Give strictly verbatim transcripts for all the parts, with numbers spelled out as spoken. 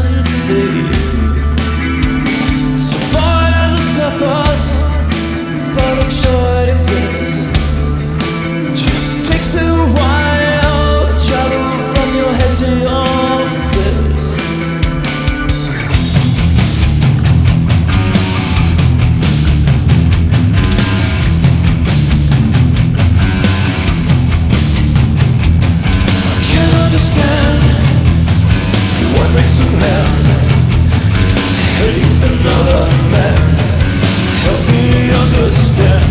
unseen. So far as it suffers, but I'm sure it exists. Just takes a while to travel from your head to your fist. I can't understand what makes a man hate another man. Help me understand.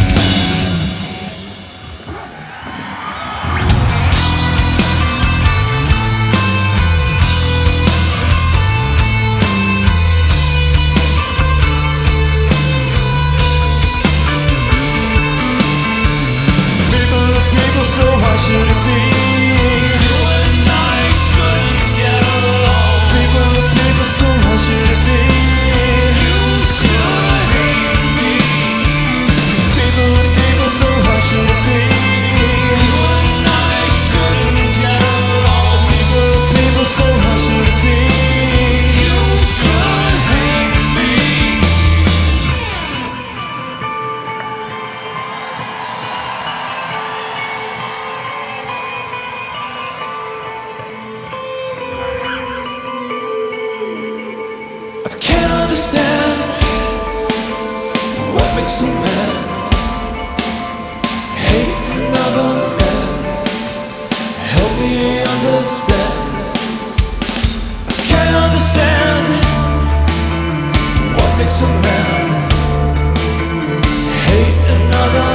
So how should it be? You and I shouldn't get along. People, people, so how should it be? You should hate me. People, people, so how should it be? You and I shouldn't get along. People, people, so how should it be? You should hate me. I can't understand what makes a man hate another man. Help me understand. I can't understand what makes a man hate another